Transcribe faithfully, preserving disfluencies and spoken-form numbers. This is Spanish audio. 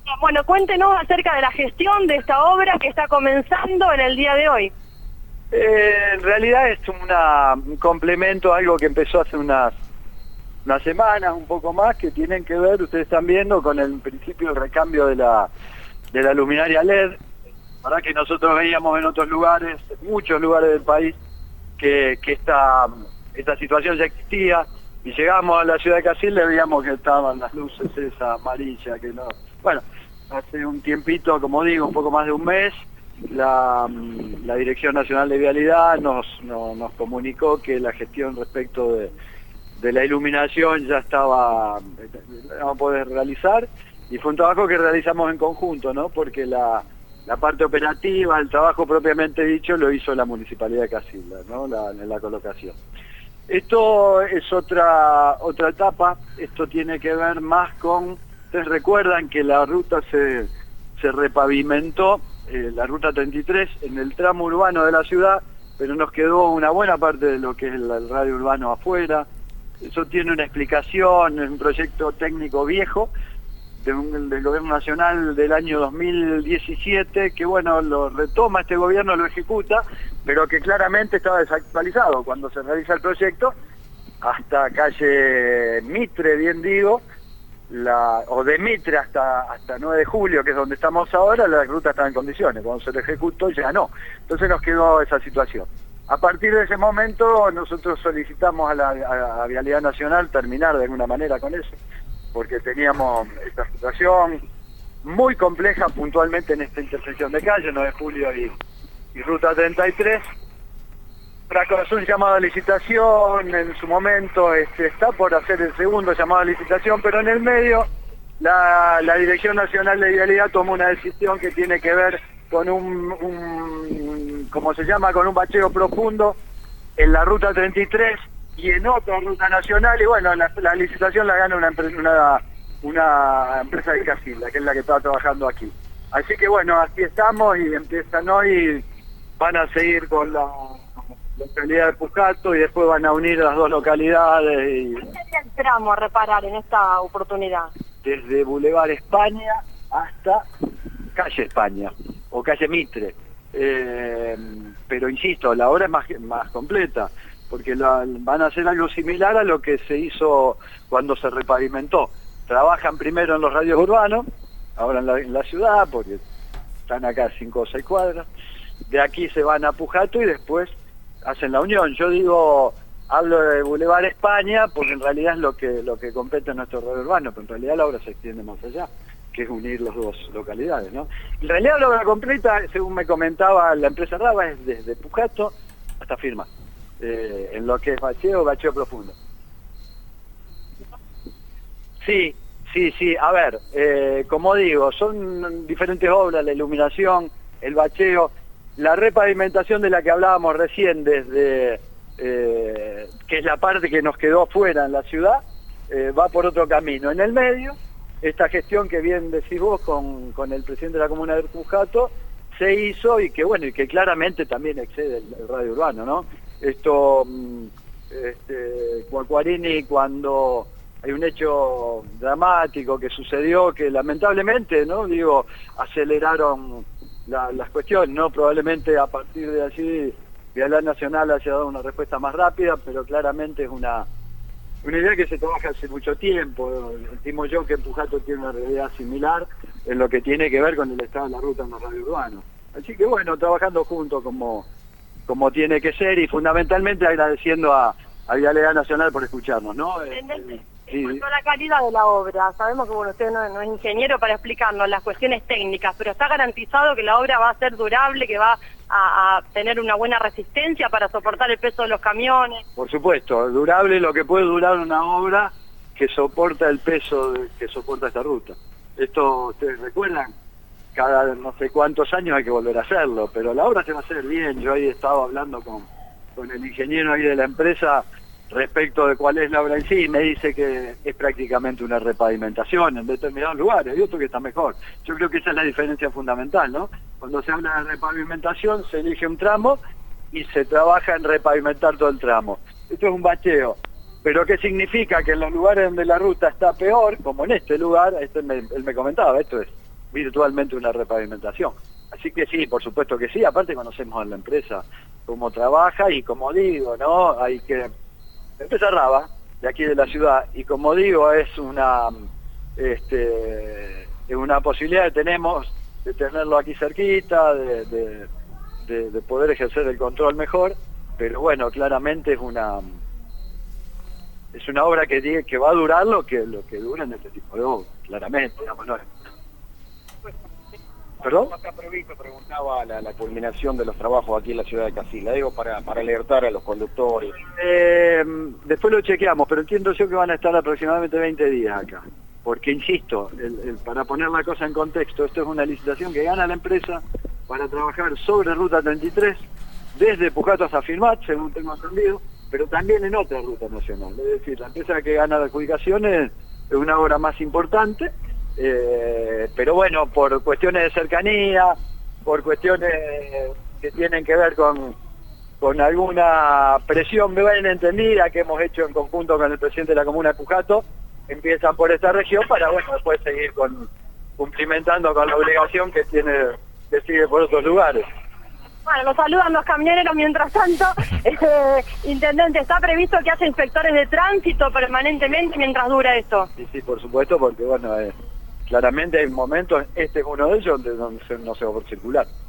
Bueno, cuéntenos acerca de la gestión de esta obra que está comenzando en el día de hoy. Eh, en realidad es una, un complemento a algo que empezó hace unas, unas semanas, un poco más, que tienen que ver, ustedes están viendo, con el principio del recambio de la, de la luminaria L E D. La verdad que nosotros veíamos en otros lugares, en muchos lugares del país, que, que esta, esta situación ya existía, y llegamos a la ciudad de Casilda y veíamos que estaban las luces esas amarillas, que no... Bueno, hace un tiempito, como digo, un poco más de un mes, la, la Dirección Nacional de Vialidad nos, nos, nos comunicó que la gestión respecto de, de la iluminación ya estaba, la vamos a poder realizar, y fue un trabajo que realizamos en conjunto, ¿no? Porque la, la parte operativa, el trabajo propiamente dicho, lo hizo la Municipalidad de Casilda, ¿no? La, la colocación. Esto es otra, otra etapa, esto tiene que ver más con... Ustedes recuerdan que la ruta se, se repavimentó, eh, la ruta treinta y tres, en el tramo urbano de la ciudad, pero nos quedó una buena parte de lo que es el, el radio urbano afuera. Eso tiene una explicación, es un proyecto técnico viejo de un, del gobierno nacional del año dos mil diecisiete, que bueno, lo retoma este gobierno, lo ejecuta, pero que claramente estaba desactualizado cuando se realiza el proyecto, hasta calle Mitre, bien digo, La, o de Mitre hasta, hasta nueve de julio, que es donde estamos ahora, la ruta estaba en condiciones. Cuando se lo ejecutó ya no. Entonces nos quedó esa situación. A partir de ese momento nosotros solicitamos a la a, a Vialidad Nacional terminar de alguna manera con eso, porque teníamos esta situación muy compleja puntualmente en esta intersección de calle, nueve de julio y, y ruta treinta y tres. Fracasó un llamado a licitación, en su momento este, está por hacer el segundo llamado a licitación, pero en el medio la, la Dirección Nacional de Vialidad tomó una decisión que tiene que ver con un, un como se llama, con un bacheo profundo en la ruta treinta y tres y en otra ruta nacional, y bueno, la, la licitación la gana una, una, una empresa de Casilda, que es la que está trabajando aquí. Así que bueno, así estamos y empiezan hoy, van a seguir con la... localidad de Pujato y después van a unir las dos localidades. Y... ¿Qué sería el tramo a reparar en esta oportunidad? Desde Boulevard España hasta calle España o calle Mitre. Eh, pero insisto, la obra es más, más completa, porque la, van a hacer algo similar a lo que se hizo cuando se repavimentó. Trabajan primero en los radios urbanos, ahora en la, en la ciudad, porque están acá cinco o seis cuadras. De aquí se van a Pujato y después hacen la unión. Yo digo, hablo de Boulevard España porque en realidad es lo que lo que compete en nuestro radio urbano, pero en realidad la obra se extiende más allá, que es unir las dos localidades, ¿no? En realidad la obra completa, según me comentaba la empresa Raba, es desde Pujato hasta Firma, eh, en lo que es bacheo, bacheo profundo. Sí, sí, sí, a ver, eh, como digo, son diferentes obras, la iluminación, el bacheo, la repavimentación de la que hablábamos recién, desde eh, que es la parte que nos quedó afuera en la ciudad, eh, va por otro camino. En el medio, esta gestión que bien decís vos con, con el presidente de la comuna de Pujato, se hizo y que bueno, y que claramente también excede el, el radio urbano, ¿no? Esto, este, Cuacuarini, cuando hay un hecho dramático que sucedió, que lamentablemente, ¿no? Digo, aceleraron La, las cuestiones, ¿no? Probablemente a partir de allí Vialidad Nacional haya dado una respuesta más rápida, pero claramente es una, una idea que se trabaja hace mucho tiempo. Estimo yo que en Pujato tiene una realidad similar en lo que tiene que ver con el estado de la ruta en los radios urbanos. Así que bueno, trabajando juntos como, como tiene que ser y fundamentalmente agradeciendo a, a Vialidad Nacional por escucharnos, ¿no? Intendente, Sí. en cuanto a la calidad de la obra, sabemos que bueno, usted no, no es ingeniero para explicarnos las cuestiones técnicas, pero ¿está garantizado que la obra va a ser durable, que va a, a tener una buena resistencia para soportar el peso de los camiones? Por supuesto, durable lo que puede durar una obra que soporta el peso de, que soporta esta ruta. Esto, ustedes recuerdan, cada no sé cuántos años hay que volver a hacerlo, pero la obra se va a hacer bien. Yo ahí he estado hablando con, con el ingeniero ahí de la empresa respecto de cuál es la obra en sí, me dice que es prácticamente una repavimentación en determinados lugares, y otro que está mejor. Yo creo que esa es la diferencia fundamental, ¿no? Cuando se habla de repavimentación, se elige un tramo y se trabaja en repavimentar todo el tramo. Esto es un bacheo. Pero ¿qué significa? Que en los lugares donde la ruta está peor, como en este lugar, este me, él me comentaba, esto es virtualmente una repavimentación. Así que sí, por supuesto que sí, aparte conocemos a la empresa, cómo trabaja y como digo, ¿no? Hay que... La empresa Raba, de aquí de la ciudad, y como digo, es una, este, es una posibilidad que tenemos de tenerlo aquí cerquita, de, de, de, de poder ejercer el control mejor, pero bueno, claramente es una... es una obra que, que va a durar lo que lo que dura en este tipo de obras, claramente, digamos, ¿no? ¿Perdón? ¿Cómo está previsto? Preguntaba la, la culminación de los trabajos aquí en la ciudad de Casilda, digo, para, para alertar a los conductores. Eh, después lo chequeamos, pero entiendo yo que van a estar aproximadamente veinte días acá, porque insisto, el, el, para poner la cosa en contexto, esto es una licitación que gana la empresa para trabajar sobre Ruta treinta y tres, desde Pujato hasta Firmat, según tengo entendido, pero también en otra ruta nacional. Es decir, la empresa que gana la adjudicación es, es una obra más importante, eh, pero bueno, por cuestiones de cercanía, por cuestiones que tienen que ver con, con alguna presión bien entendida que hemos hecho en conjunto con el presidente de la comuna de Pujato, empiezan por esta región para, bueno, después seguir con, cumplimentando con la obligación que tiene, que sigue por otros lugares. Bueno, nos saludan los camioneros mientras tanto. Eh, intendente, ¿está previsto que haya inspectores de tránsito permanentemente mientras dura esto? Sí, sí, por supuesto, porque bueno, eh, claramente hay momentos, este es uno de ellos, donde no se, no se va a poder circular.